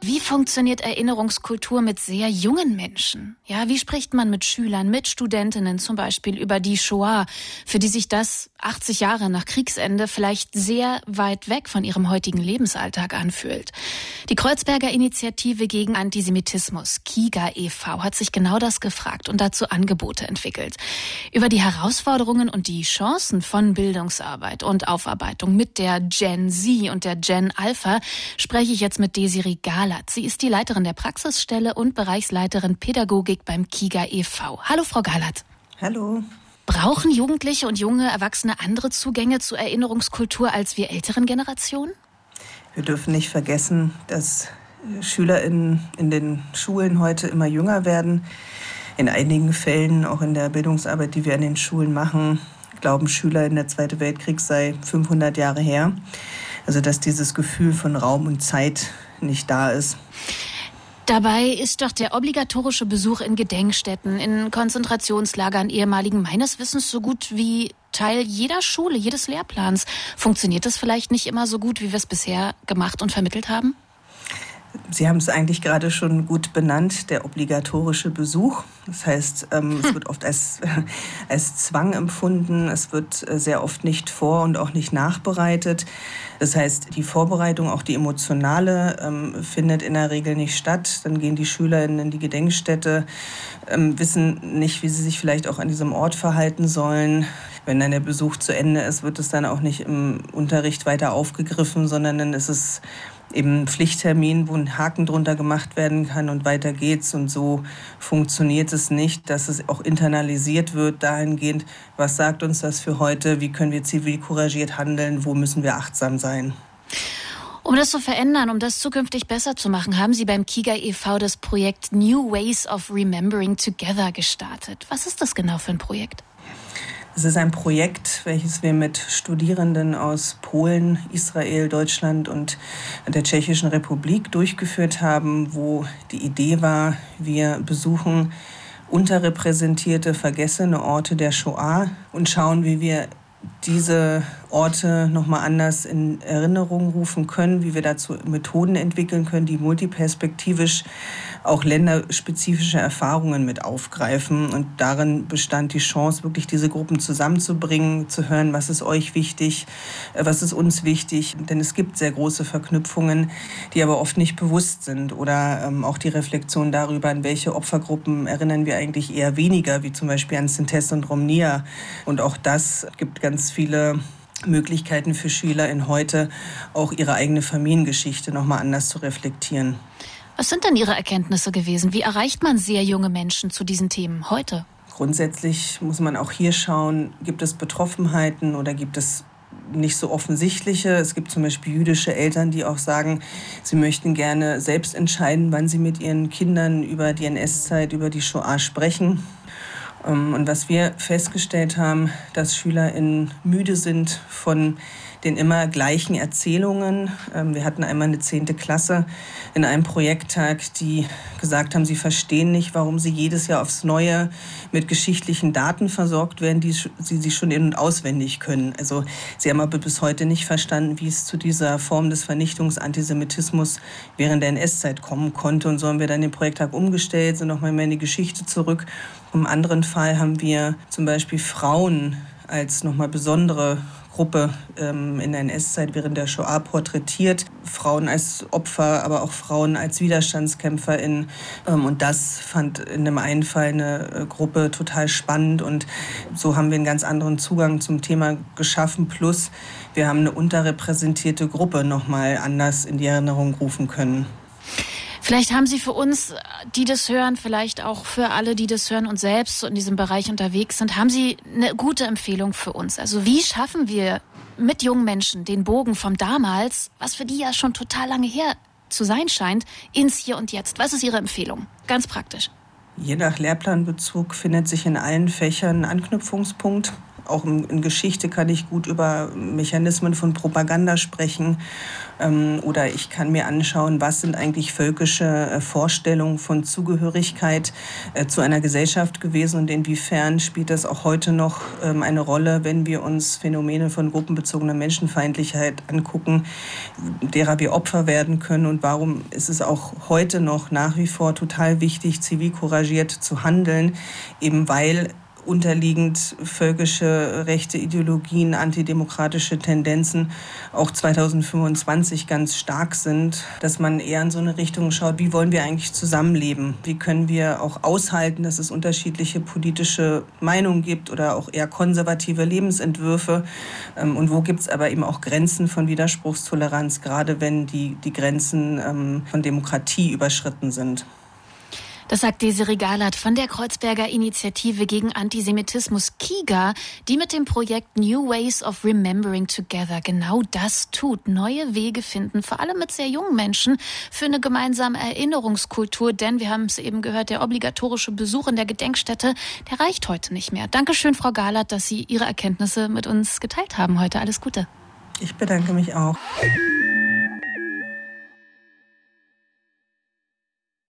Wie funktioniert Erinnerungskultur mit sehr jungen Menschen? Ja, wie spricht man mit Schülern, mit Studentinnen zum Beispiel über die Shoah, für die sich das 80 Jahre nach Kriegsende vielleicht sehr weit weg von ihrem heutigen Lebensalltag anfühlt? Die Kreuzberger Initiative gegen Antisemitismus, KIGA e.V., hat sich genau das gefragt und dazu Angebote entwickelt. Über die Herausforderungen und die Chancen von Bildungsarbeit und Aufarbeitung mit der Gen Z und der Gen Alpha spreche ich jetzt mit Desiree Gahlert. Sie ist die Leiterin der Praxisstelle und Bereichsleiterin Pädagogik beim KIGA e.V. Hallo, Frau Gahlert. Hallo. Brauchen Jugendliche und junge Erwachsene andere Zugänge zur Erinnerungskultur als wir älteren Generationen? Wir dürfen nicht vergessen, dass SchülerInnen in den Schulen heute immer jünger werden. In einigen Fällen, auch in der Bildungsarbeit, die wir an den Schulen machen, glauben Schüler, der Zweite Weltkrieg sei 500 Jahre her. Also dass dieses Gefühl von Raum und Zeit nicht da ist. Dabei ist doch der obligatorische Besuch in Gedenkstätten, in Konzentrationslagern ehemaligen meines Wissens so gut wie Teil jeder Schule, jedes Lehrplans. Funktioniert das vielleicht nicht immer so gut, wie wir es bisher gemacht und vermittelt haben? Sie haben es eigentlich gerade schon gut benannt, der obligatorische Besuch. Das heißt, es wird oft als Zwang empfunden. Es wird sehr oft nicht vor- und auch nicht nachbereitet. Das heißt, die Vorbereitung, auch die emotionale, findet in der Regel nicht statt. Dann gehen die SchülerInnen in die Gedenkstätte, wissen nicht, wie sie sich vielleicht auch an diesem Ort verhalten sollen. Wenn dann der Besuch zu Ende ist, wird es dann auch nicht im Unterricht weiter aufgegriffen, sondern dann ist es eben ein Pflichttermin, wo ein Haken drunter gemacht werden kann und weiter geht's. Und so funktioniert es nicht, dass es auch internalisiert wird dahingehend, was sagt uns das für heute, wie können wir zivilcouragiert handeln, wo müssen wir achtsam sein. Um das zu verändern, um das zukünftig besser zu machen, haben Sie beim KIGA e.V. das Projekt New Ways of Remembering Together gestartet. Was ist das genau für ein Projekt? Es ist ein Projekt, welches wir mit Studierenden aus Polen, Israel, Deutschland und der Tschechischen Republik durchgeführt haben, wo die Idee war, wir besuchen unterrepräsentierte, vergessene Orte der Shoah und schauen, wie wir diese Orte nochmal anders in Erinnerung rufen können, wie wir dazu Methoden entwickeln können, die multiperspektivisch auch länderspezifische Erfahrungen mit aufgreifen. Und darin bestand die Chance, wirklich diese Gruppen zusammenzubringen, zu hören, was ist euch wichtig, was ist uns wichtig. Denn es gibt sehr große Verknüpfungen, die aber oft nicht bewusst sind. Oder auch die Reflexion darüber, an welche Opfergruppen erinnern wir eigentlich eher weniger, wie zum Beispiel an Sintes und Romnia. Und auch das gibt ganz viele Möglichkeiten für Schüler in heute, auch ihre eigene Familiengeschichte nochmal anders zu reflektieren. Was sind denn Ihre Erkenntnisse gewesen? Wie erreicht man sehr junge Menschen zu diesen Themen heute? Grundsätzlich muss man auch hier schauen, gibt es Betroffenheiten oder gibt es nicht so offensichtliche. Es gibt zum Beispiel jüdische Eltern, die auch sagen, sie möchten gerne selbst entscheiden, wann sie mit ihren Kindern über die NS-Zeit, über die Shoah sprechen. Und was wir festgestellt haben, dass SchülerInnen müde sind von den immer gleichen Erzählungen. Wir hatten einmal eine 10. Klasse in einem Projekttag, die gesagt haben, sie verstehen nicht, warum sie jedes Jahr aufs Neue mit geschichtlichen Daten versorgt werden, die sie schon in- und auswendig können. Also sie haben aber bis heute nicht verstanden, wie es zu dieser Form des Vernichtungsantisemitismus während der NS-Zeit kommen konnte. Und so haben wir dann den Projekttag umgestellt, sind nochmal mehr in die Geschichte zurück. Im anderen Fall haben wir zum Beispiel Frauen als nochmal besondere Gruppe in der NS-Zeit während der Shoah porträtiert. Frauen als Opfer, aber auch Frauen als WiderstandskämpferInnen. Und das fand in dem einen Fall eine Gruppe total spannend. Und so haben wir einen ganz anderen Zugang zum Thema geschaffen. Plus wir haben eine unterrepräsentierte Gruppe nochmal anders in die Erinnerung rufen können. Vielleicht haben Sie für uns, die das hören, vielleicht auch für alle, die das hören und selbst so in diesem Bereich unterwegs sind, haben Sie eine gute Empfehlung für uns? Also wie schaffen wir mit jungen Menschen den Bogen vom damals, was für die ja schon total lange her zu sein scheint, ins Hier und Jetzt? Was ist Ihre Empfehlung? Ganz praktisch. Je nach Lehrplanbezug findet sich in allen Fächern ein Anknüpfungspunkt. Auch in Geschichte kann ich gut über Mechanismen von Propaganda sprechen. Oder ich kann mir anschauen, was sind eigentlich völkische Vorstellungen von Zugehörigkeit zu einer Gesellschaft gewesen und inwiefern spielt das auch heute noch eine Rolle, wenn wir uns Phänomene von gruppenbezogener Menschenfeindlichkeit angucken, derer wir Opfer werden können und warum ist es auch heute noch nach wie vor total wichtig, zivilcouragiert zu handeln, eben weil unterliegend völkische rechte Ideologien, antidemokratische Tendenzen auch 2025 ganz stark sind, dass man eher in so eine Richtung schaut, wie wollen wir eigentlich zusammenleben? Wie können wir auch aushalten, dass es unterschiedliche politische Meinungen gibt oder auch eher konservative Lebensentwürfe? Und wo gibt es aber eben auch Grenzen von Widerspruchstoleranz, gerade wenn die Grenzen von Demokratie überschritten sind? Das sagt Desiree Galert von der Kreuzberger Initiative gegen Antisemitismus KIGA, die mit dem Projekt New Ways of Remembering Together genau das tut. Neue Wege finden, vor allem mit sehr jungen Menschen, für eine gemeinsame Erinnerungskultur. Denn wir haben es eben gehört, der obligatorische Besuch in der Gedenkstätte, der reicht heute nicht mehr. Dankeschön, Frau Galert, dass Sie Ihre Erkenntnisse mit uns geteilt haben heute. Alles Gute. Ich bedanke mich auch.